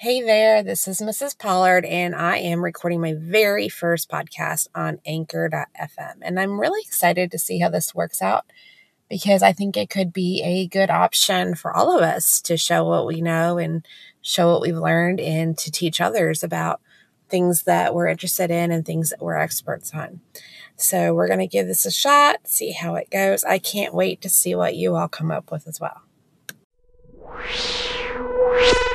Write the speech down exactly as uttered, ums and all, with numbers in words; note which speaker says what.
Speaker 1: Hey there, this is Missus Pollard, and I am recording my very first podcast on anchor dot f m. And I'm really excited to see how this works out because I think it could be a good option for all of us to show what we know and show what we've learned and to teach others about things that we're interested in and things that we're experts on. So we're going to give this a shot, see how it goes. I can't wait to see what you all come up with as well.